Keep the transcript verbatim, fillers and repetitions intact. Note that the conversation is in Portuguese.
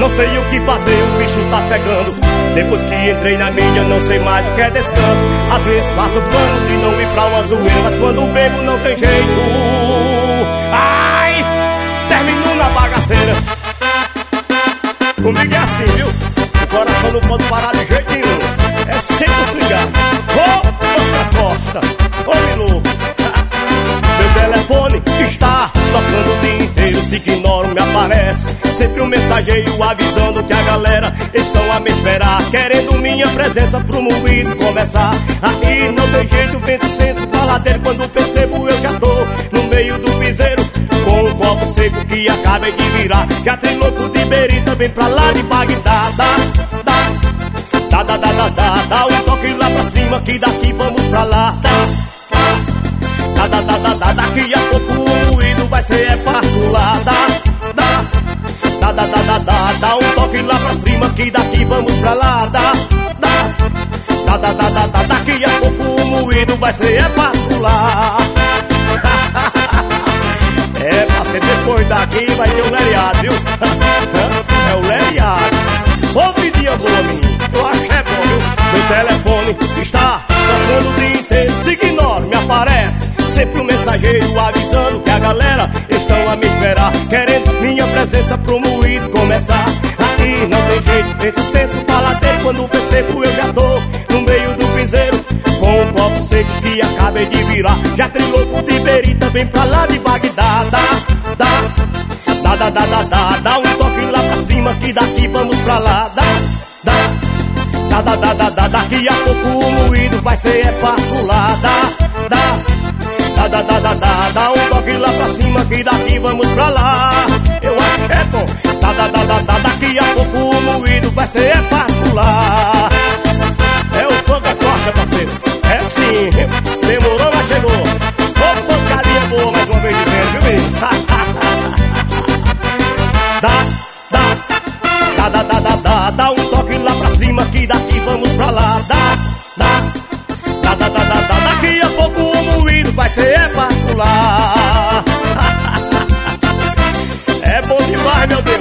Não sei o que fazer, o bicho tá pegando. Depois que entrei na mídia, não sei mais o que é descanso. Às vezes faço plano de não ir pra uma zoeira, mas quando bebo não tem jeito. Ai, termino na bagaceira. Comigo é assim, viu? O coração não pode parar de jeito nenhum. É sempre o cigarro. Ô, outra costa. Ô, me louco. Meu telefone está tocando o dia inteiro. Se ignoro, me aparece sempre um mensageiro avisando que a galera estão a me esperar, querendo minha presença pro moído começar. Aí não tem jeito, penso senso baladeiro. Quando percebo eu já tô no meio do piseiro, com um copo seco que acabei de virar. Já tem louco de berita, vem pra lá de Bagdá. Dá, dá, dá, dá, dá, dá, dá um toque lá pra cima que daqui vamos pra lá. Dá, dá, dá, dá, dá, dá, daqui a pouco o moído vai ser é particular. Dá, dá, dá, dá, dá, dá, dá, dá um toque lá pra cima que daqui vamos pra lá. Dá, dá, dá, dá, dá, dá, dá, daqui a pouco o moído vai ser é particular. É, parceiro, depois daqui vai ter um leriado, viu? É o leriado. Ô, vidinha boa, menino, eu acho que é bom, viu? Meu telefone está tocando o dia inteiro. Se ignoro, me aparece sempre um mensageiro avisando que a galera estão a me esperar, querendo minha presença pro moído começar. Aqui não tem jeito, penso senso paladeiro. Quando percebo eu já tô no meio do piseiro, com um copo seco que acabei de virar. Já tem louco de berita, vem pra lá de Bagdá. Dá, dá, dá, dá, dá, dá, dá, dá um toque lá pra cima que daqui vamos pra lá. Dá, dá, dá, dá, dá, dá, dá, daqui a pouco o moído vai ser é particular. Dá, dá, dá, dá, dá, dá, dá, dá um toque lá pra cima que daqui vamos pra lá. Eu acho que é bom. Dá, dá, dá, dá, dá, daqui a pouco o moído vai ser é particular. É o fã da costa, parceiro. É sim, demorou, mas chegou. Ô, pancadinha boa, mais uma vez dizendo, viu, menino? Dá, dá, dá, dá, dá, dá, dá, dá um toque lá pra cima que daqui vamos pra lá. Dá, dá, dá, dá, dá, dá, dá, daqui a pouco o moído vai ser é particular. É bom demais, meu Deus.